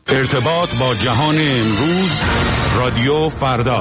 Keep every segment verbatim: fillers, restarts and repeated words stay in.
ارتباط با جهان امروز، رادیو فردا.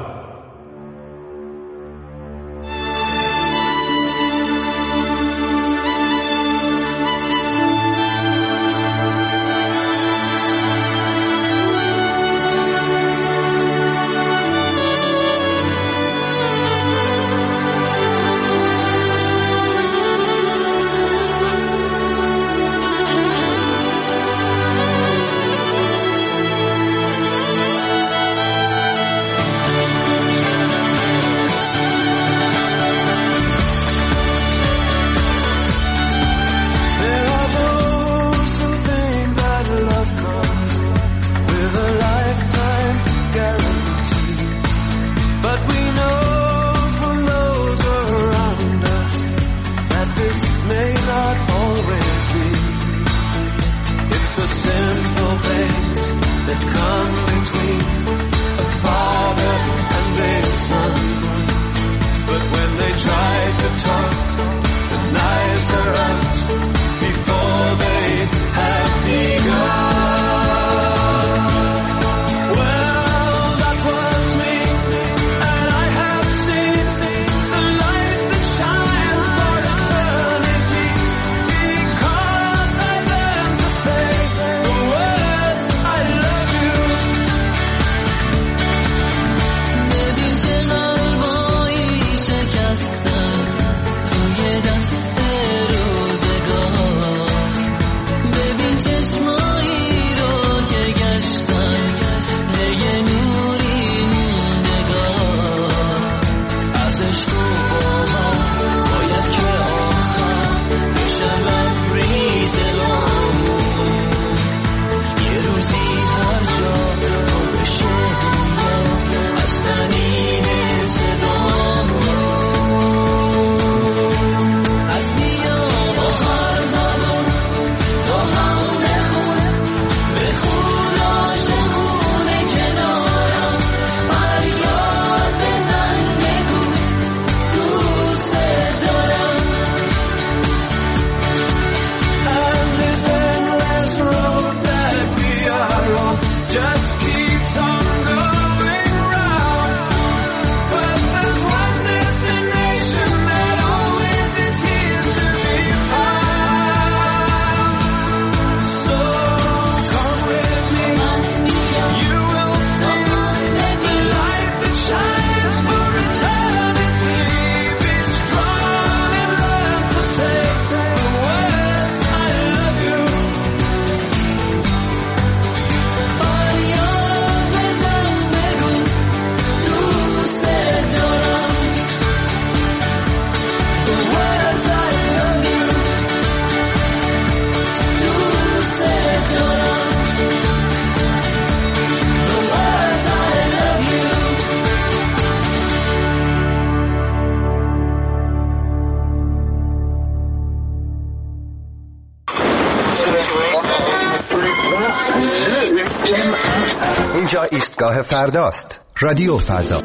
اینجا ایستگاه فرداست. رادیو فردا.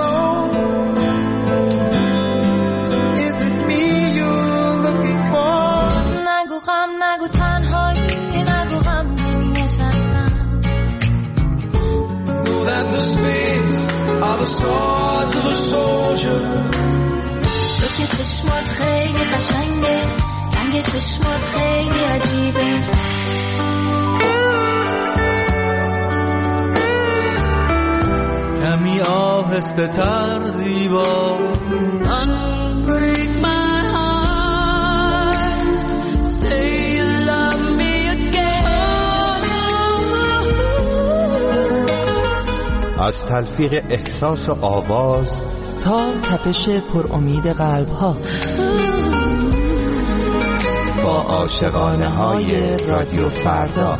نگو غم، نگو تنهایی، نگو غم نشستم. Know that the spades are the swords of a soldier. تو که چشمات خیلی قشنگه، رنگ چشمات خیلی عجیبه. کمی آهسته تر زیبا. Break my heart, say you love me again. از تلفیق احساس و آواز تا تپش پر امید قلب ها، با عاشقانه های رادیو فردا.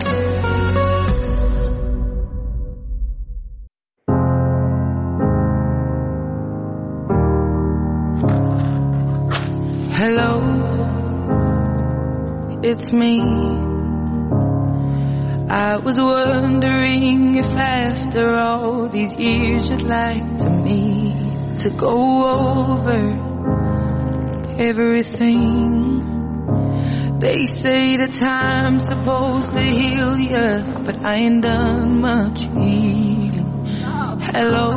Hello, it's me. I was wondering if after all these years you'd like to meet, to go over everything. They say the time's supposed to heal ya, but I ain't done much healing. Hello,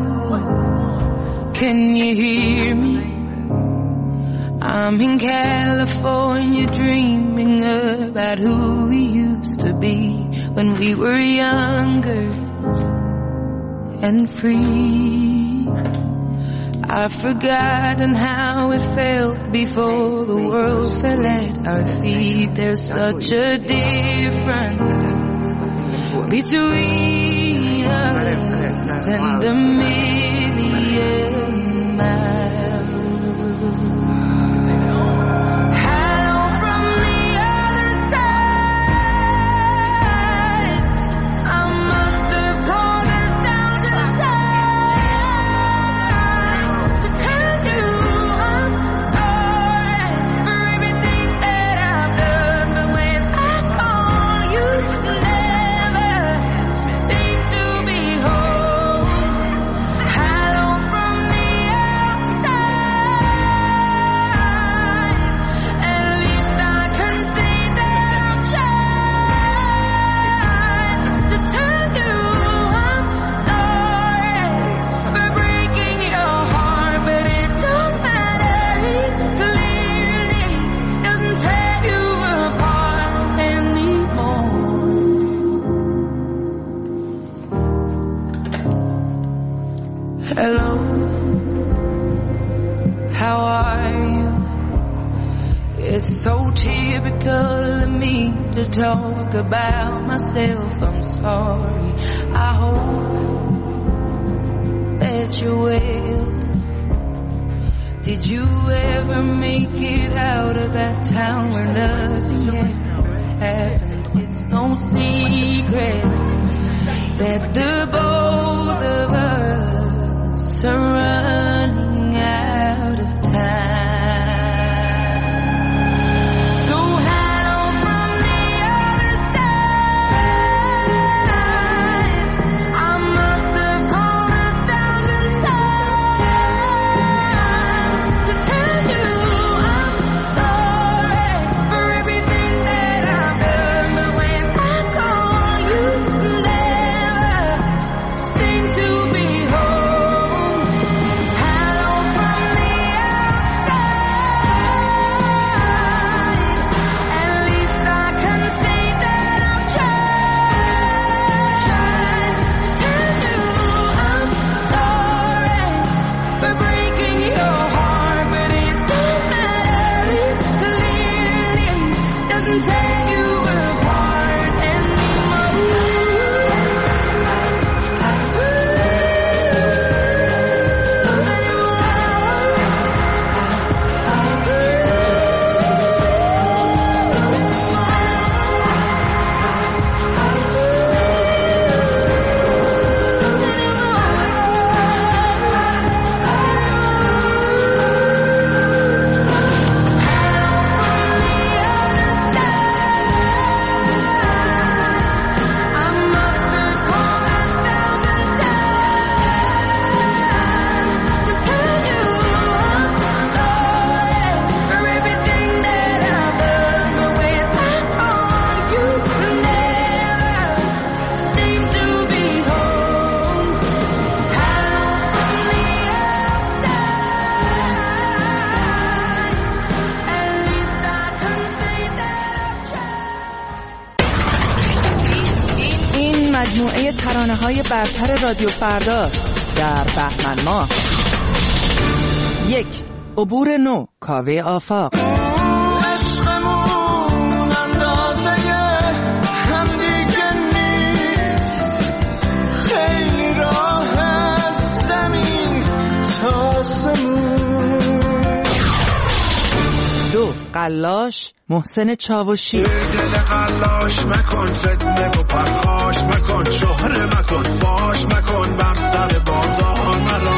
can you hear me? I'm in California dreaming about who we used to be when we were younger and free. I've forgotten how it felt before the world fell at our feet. There's such a difference between us and a million miles. Hello from the other side. I must have called a thousand times to tell you I'm sorry for everything that I've done. But when I call you, never seem to be home. Hello from the outside. At least I can say that I'm trying to tell you I'm sorry for breaking your heart, but it don't matter. It clearly doesn't tear you apart anymore. Hello, how are you? It's so typical of me to talk about myself. I'm sorry. I hope that you're well. Did you ever make it out of that town where nothing ever happened? It's no secret that the both of us are running out of time. So hello from the other side. I must have called a thousand times to tell you I'm sorry for everything that I've done. But when I call you, never seem to be home. Hello from the outside. At least I can say that I'm trying to tell you I'm sorry for breaking your heart, but it don't matter. It clearly doesn't tear you apart مجموعه ترانه‌های برتر رادیو فردا در بهمن ماه. یک، عبور نو، کاوه آفاق. عشقمون اندازه هم دیگه نیست، خیلی راه از زمین تا آسمون. دو، قلاش، محسن چاوشی. دل قلاش مکن، فتنه و پرخاش مکن، شهره مکن، فاش مکن، بر سر بازار مرا.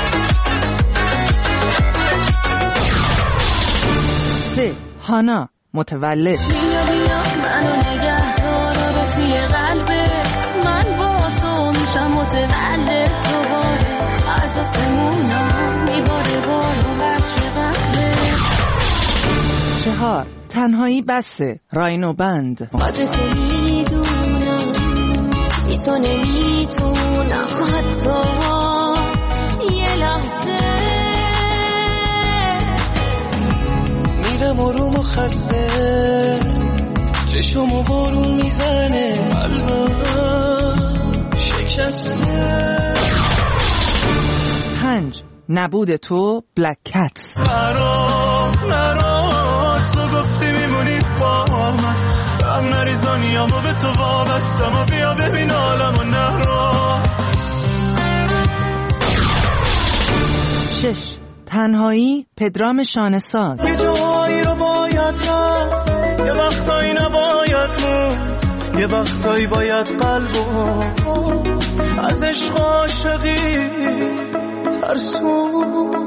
سه، هانا، متولد. بیا بیا منو نگه دار توی قلبت، من با تو میشم متولد دوباره، از آسمونا میباره بارو قطر قبله. چهار، تنهایی بسه، راینو بند. قدر تو میدونم بی تو نمیتونم حتی یه لحظه. میرم آروم و خسته، چشمو بارون میزنه، قلبم شکسته. پنج نبود تو، بلک کتس. نرا نرا تو گفتی میمونی با من، هم نریزانیامو به تو وابستم و بیا ببین عالمو. نرا. شش تنهایی، پدرام شانه‌ساز. یه جایی رو باید رفت، یه وقتایی نباید موند، یه وقتایی باید قلبو از عشق عاشقی ترسون.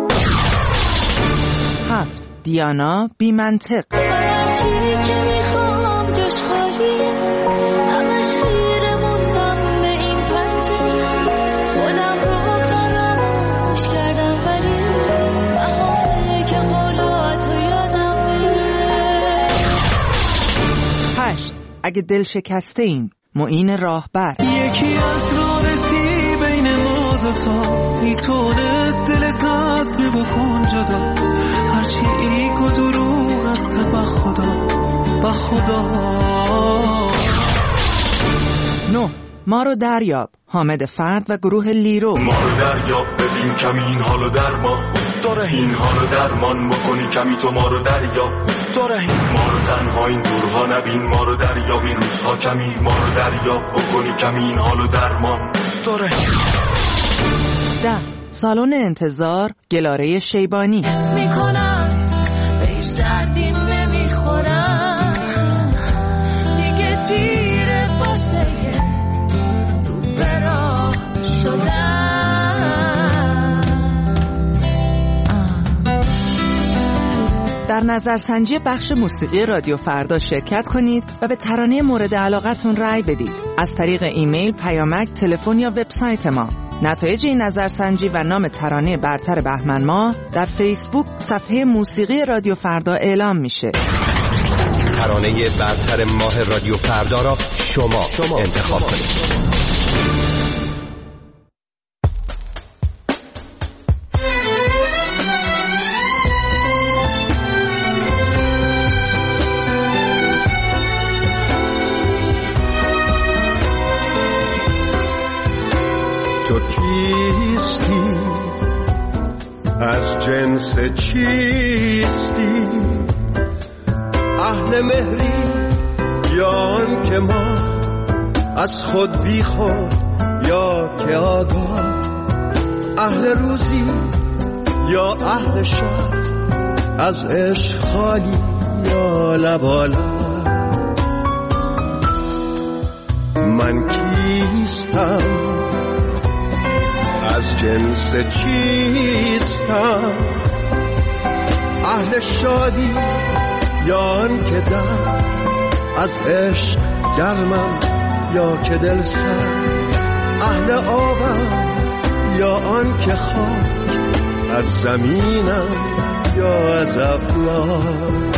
هفت دیانا، بی منطق. هر چی که میخوام جاش خالیه، همش خیره موندم به این پنجره، خودم رو فراموش کردم ولی بخواه که قولاتو یادم بره. هشت اگه دل شکسته ایم، معین راهبر. یکی از رانسی بین ما دوتا میتونست دلت عزم بکن جدا، هرچی ایک و دروغ است با خدا با خدا. نه ما رو دریاب، حامد فرد و گروه لیرو. ما رو دریاب ببین کمی این حالو درمان، داره این حالو درمان بکنی کمی تو. ما رو دریاب داره ما رو تنها این دورها نبین، ما رو دریاب این روزها کمی. ما رو دریاب بکنی کمی این حالو درمان داره. ده سالن انتظار، گلاره شیبانی. حس میکنم به هیچ دردیم نمیخورم، دیگه دیره واسه رو برا شدم. در نظرسنجی بخش موسیقی رادیو فردا شرکت کنید و به ترانه مورد علاقتون رأی بدید از طریق ایمیل، پیامک، تلفن یا وبسایت ما. نتایج این نظرسنجی و نام ترانه برتر بهمن ماه در فیسبوک صفحه موسیقی رادیو فردا اعلام میشه. ترانه برتر ماه رادیو فردا را شما, شما انتخاب کنید. تو کیستی؟ از جنس چیستی؟ اهل مهری یا آن که ما از خود بی خود یا که آگاه؟ اهل روزی یا اهل شب؟ از عشق خالی یا لبالا؟ من کیستم؟ از جنس چیستم؟ اهل شادی یا آن که در از عشق گرمم یا که دل سر؟ اهل آبم یا آن که خاک از زمینم یا از افلاک؟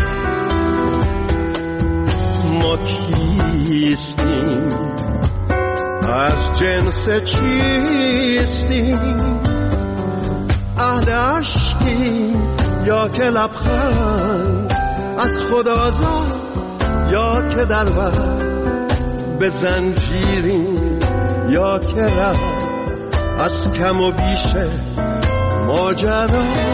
ما کیستیم؟ از جنس چیستیم؟ اهل عشقیم یا که لبخند از خود آزاد یا که در بر به زنجیریم یا که رد از کم و بیش ماجرا؟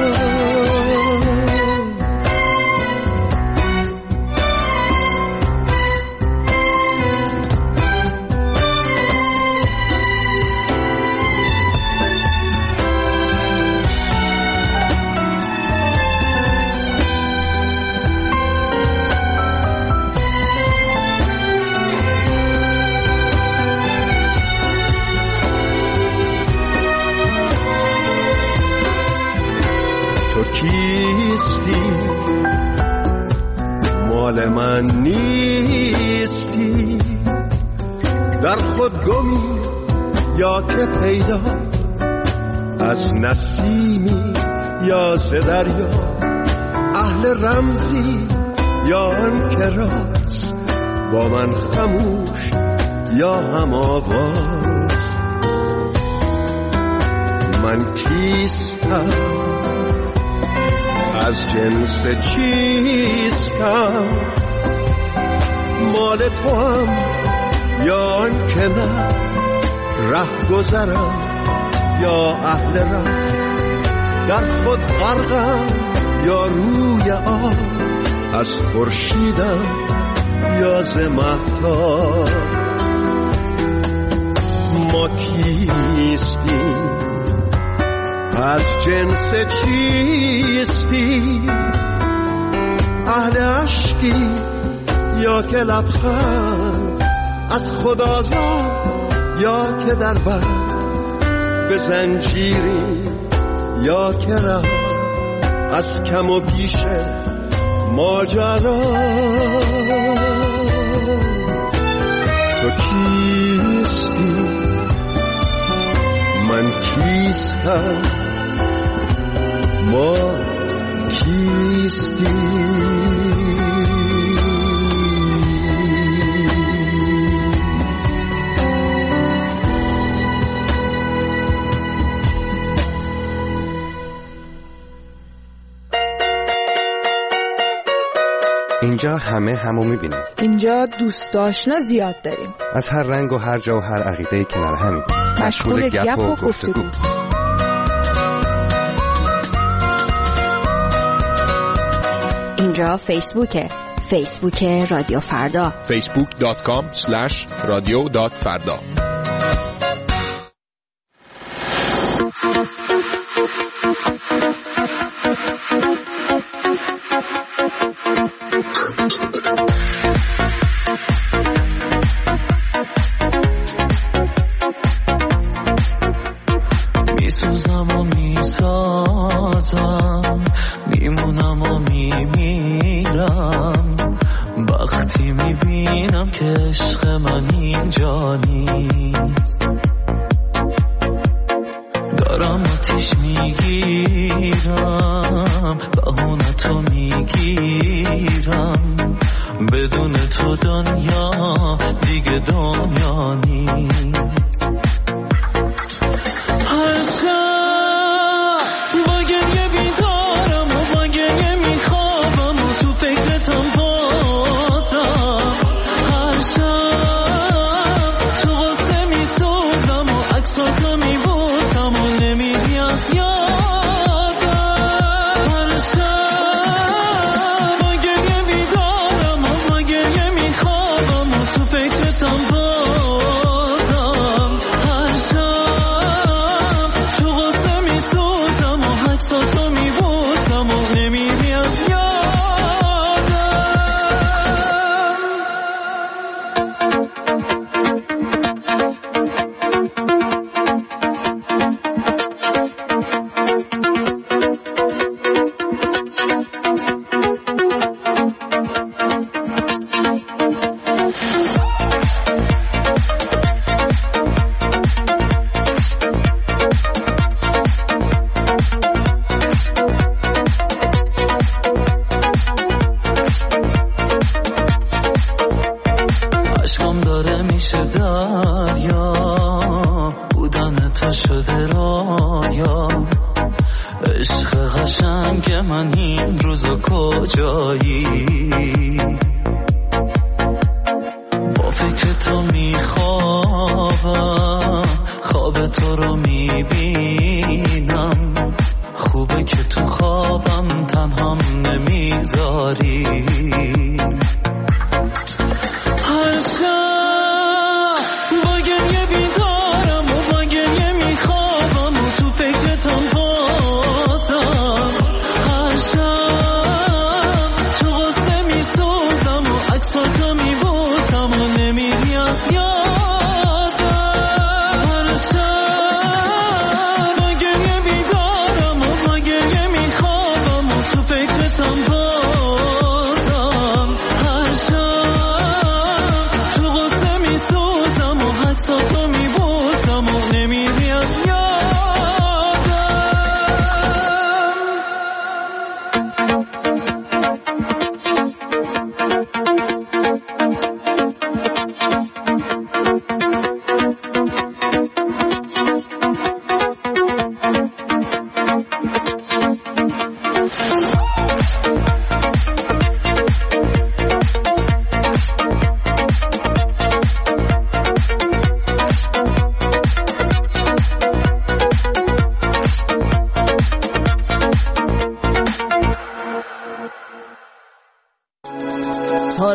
کیستی؟ مال من نیستی؟ در خود گمی یا که پیدا؟ از نسیمی یا ز دریا؟ اهل رمزی یا آن که راست با من خموش یا هم آواز. من کیستم، از جنس چیستم، مال تو هم یا آن که نه، ره گذرم یا اهل ره، در خود غرقم یا روی آب، از خورشیدم یا ز مهتاب. ما کیستیم، از جنس چیستی، اهل عشقی یا که لبخند، از خدازاد یا که در بند، به زنجیری یا که ره، از کم و بیش ماجرا. تو کیستی، من کیستم، ما کیستی. اینجا همه همو میبینیم. اینجا دوست آشنا زیاد داریم. از هر رنگ و هر جا و هر عقیده کنار همین. مشغول گپ و گفتگو. اینجا فیسبوکه. فیسبوک رادیو فردا. فیسبوک دات کام اسلش رادیو دات فردا.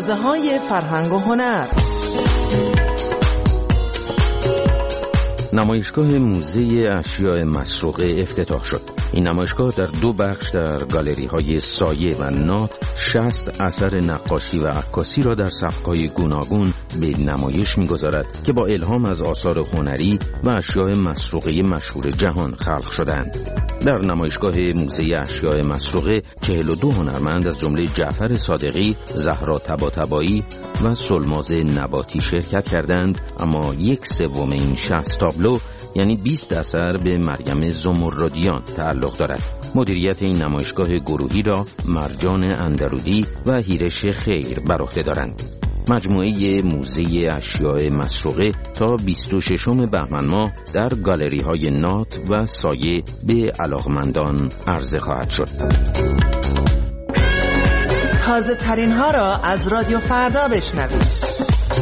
مغازه‌های فرهنگ و هنر. نمایشگاه موزه اشیاء مسروقه افتتاح شد. این نمایشگاه در دو بخش در گالری های سایه و نات شصت اثر نقاشی و عکاسی را در سبک‌های گوناگون به نمایش می‌گذارد که با الهام از آثار هنری و اشیاء مسروقه مشهور جهان خلق شدند. در نمایشگاه موزه اشیاء مسروقه چهل و دو هنرمند از جمله جعفر صادقی، زهرا طباطبایی و سلماز نباتی شرکت کردند، اما یک سوم این شصت تابلو یعنی بیست اثر به مریم زمردیان تعلق دارد. مدیریت این نمایشگاه گروهی را مرجان اندرودی و هیرش خیر بر عهده دارند. مجموعه موزه اشیاء مسروقه تا بیست و ششم بهمن ماه در گالری های نات و سایه به علاقمندان عرضه خواهد شد. تازه ترین ها را از رادیو فردا بشنوید.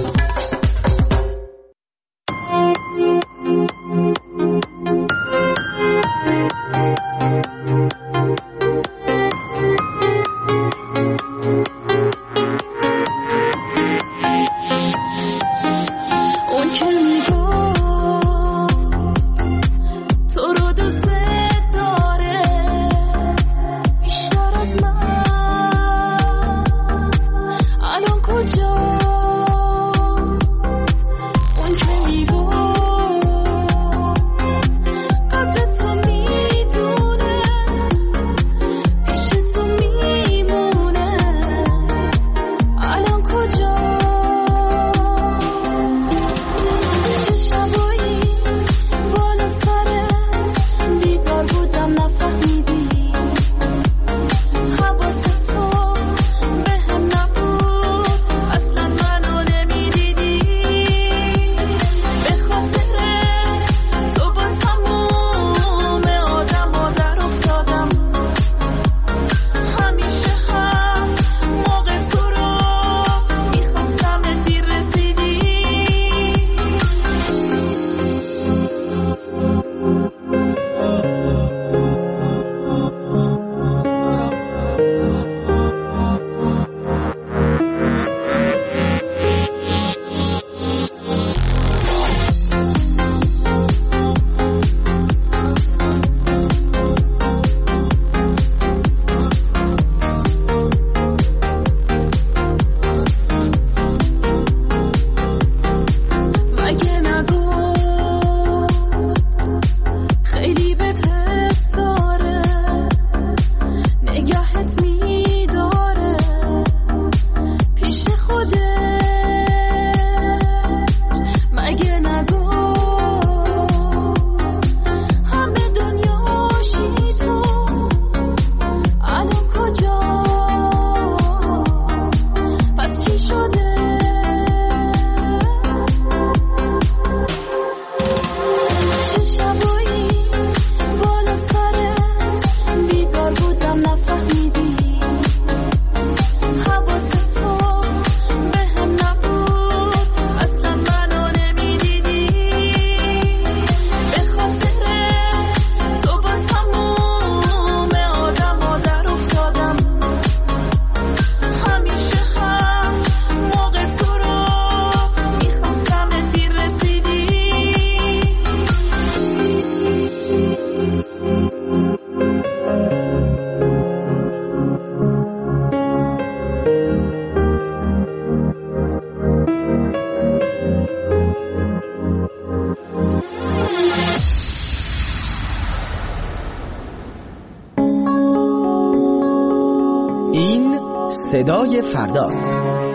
صدای فرداست.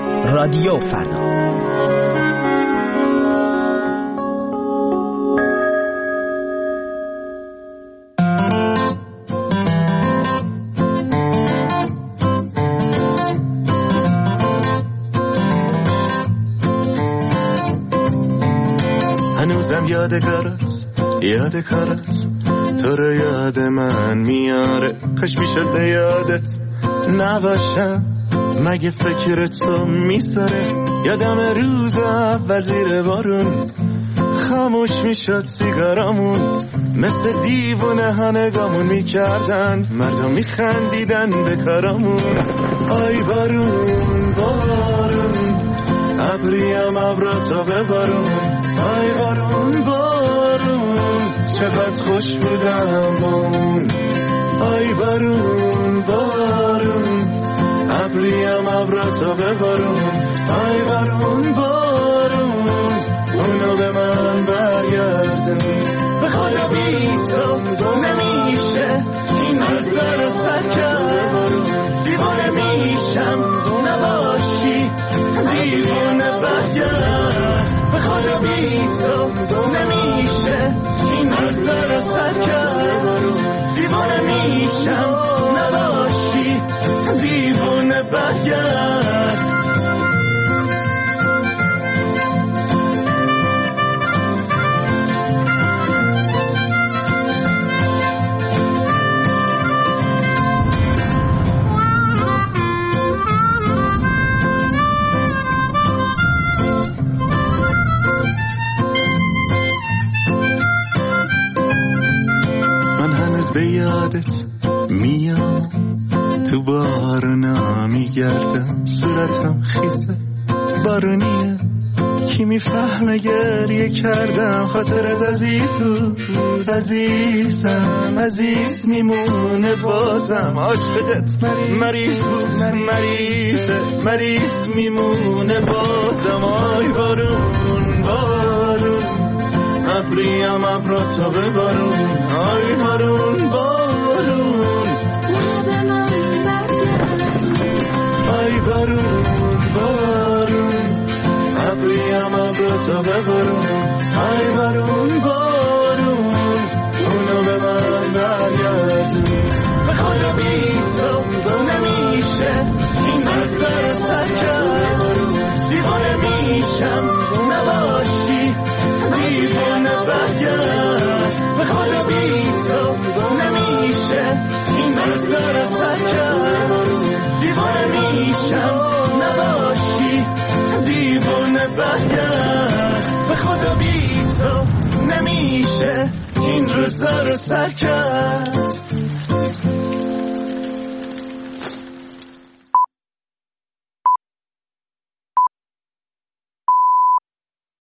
رادیو فردا. هنوزم یادگارت یادگارت تو رو یاد من میاره، کاش میشد به یادت نباشم، مگه فکر تو میسره. یادم روز اول زیر بارون خاموش میشد سیگارامون، مثل دیوونه ها نگامون میکردن، مردم میخندیدن به کارامون. آی بارون بارون ابریم ابرا تا ببارون، آی بارون بارون چقدر خوش بودم با اون. آی بارون بارون ابریم ابرا تا ببارون، آی بارون بارون اونو به من برگردون. به خدا بی تو نمیشه این روزا رو سر کرد، دیوانه میشم نباشی دیوانه برگرد. به خدا بی تو نمیشه این روزا رو سر کرد، دیوانه میشم نباشی دیوانه برگرد. به یادت میام تو بارنا میگردم، صورتم خیسه بارونیه کی میفهمه گریه کردم. خاطرت عزیز بود عزیزم، عزیز میمونه بازم. عاشقت مریض بود مریضه، مریض میمونه بازم. آی بارون بارون ابریم ابرا تا ببارون، آی بارون بارون آی بارون بارون ابریم ابرا تا ببارون، آی بارون بارون اونو به من برگردون. به خدا بی تو نمیشه این روزا رو سر کرد، دیوانه میشم نباشی دیوانه برگرد. به خدا بی تو نمیشه این روزا رو سر کرد، دیوانه میشم نباشی دیوانه برگرد. به خدا بی تو نمیشه این روزا رو سر کرد.